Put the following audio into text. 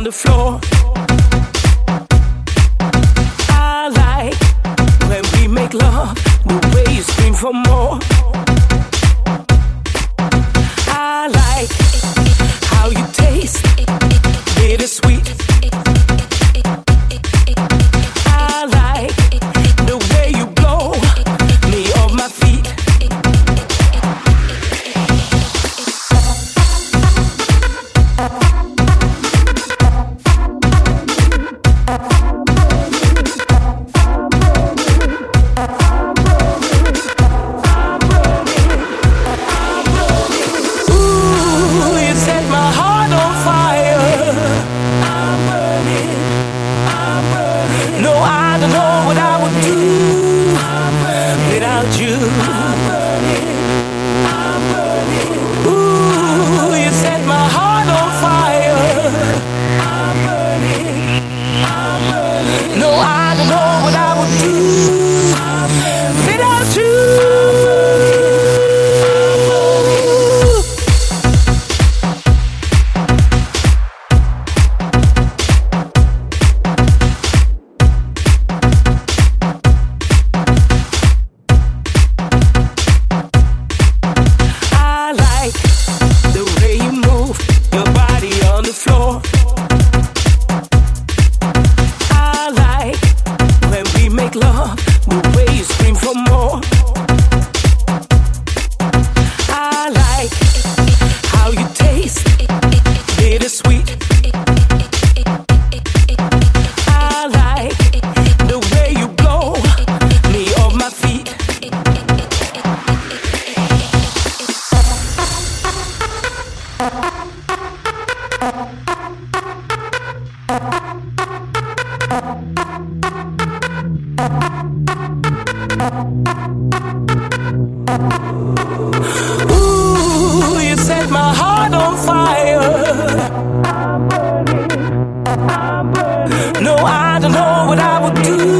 the floor. I like when we make love, the way you scream for more. I like how you taste, bittersweet. I like the way you blow me off my feet. Love, the way you scream for more. I like how you taste, bittersweet. I like the way you blow me off my feet. Ooh, you set my heart on fire. I'm burning. No, I don't know what I would do.